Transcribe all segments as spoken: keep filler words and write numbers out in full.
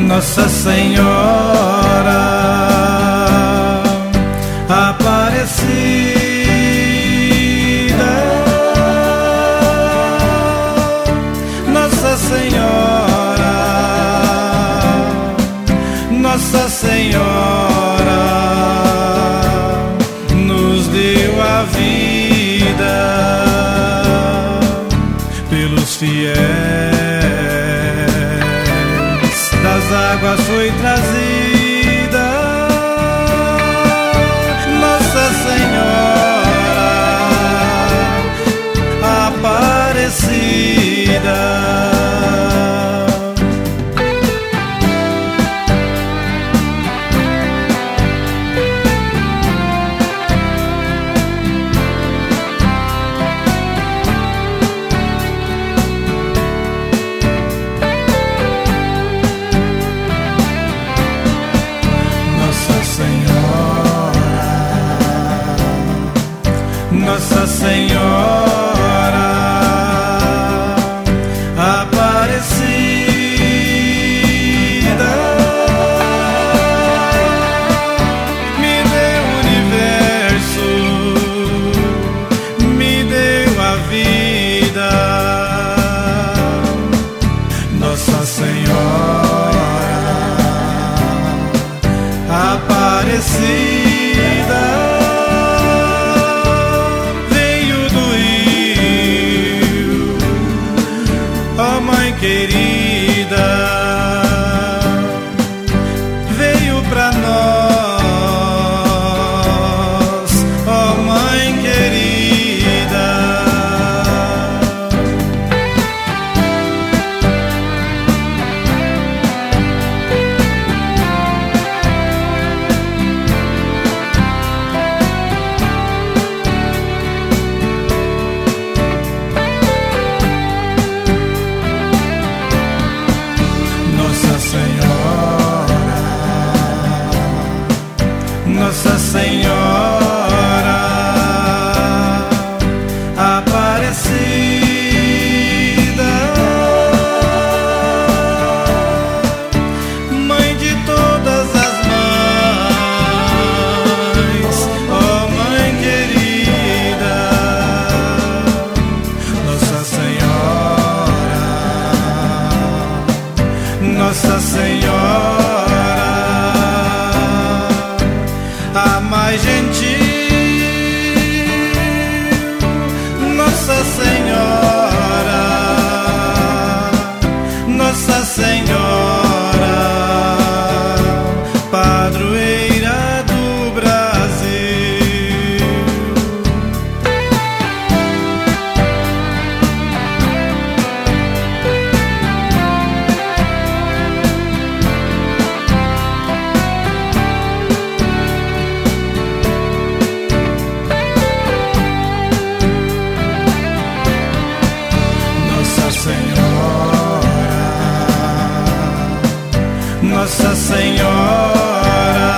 Nossa Senhora Aparecida, Nossa Senhora, Nossa Senhora nos deu a vida, pelos fiéis das águas foi trazida, Nossa Senhora Aparecida. Nossa Senhora Aparecida, me deu o universo, me deu a vida, Nossa Senhora Aparecida. Querida, veio pra nós, ó Mãe querida. Nossa Senhora Aparecida, Mãe de todas as mães, ó Mãe querida, Nossa Senhora, Nossa Senhora a mais gentil, Nossa Senhora, Nossa Senhora, padroeira do Brasil. Nossa Senhora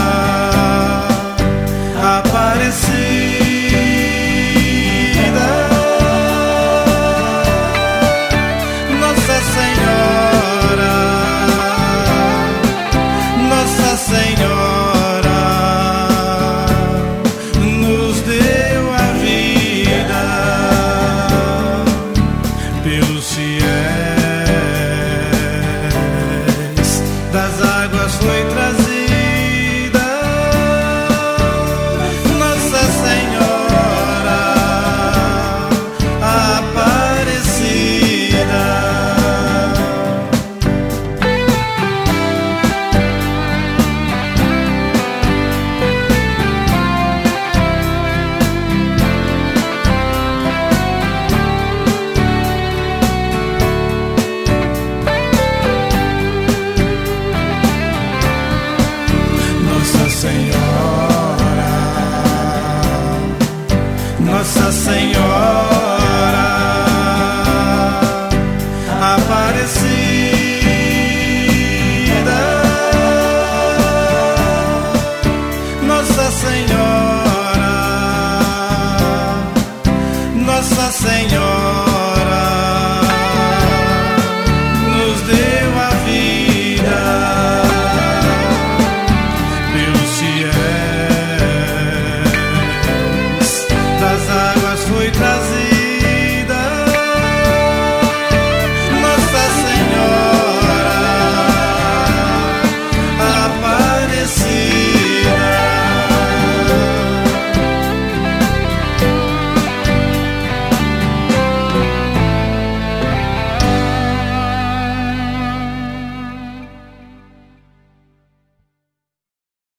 Aparecida, Nossa Senhora, Nossa Senhora nos deu a vida, pelos fiéis das águas foi trazida, Nossa Senhora Aparecida. Nossa Senhora Aparecida, Nossa Senhora, Nossa Senhora.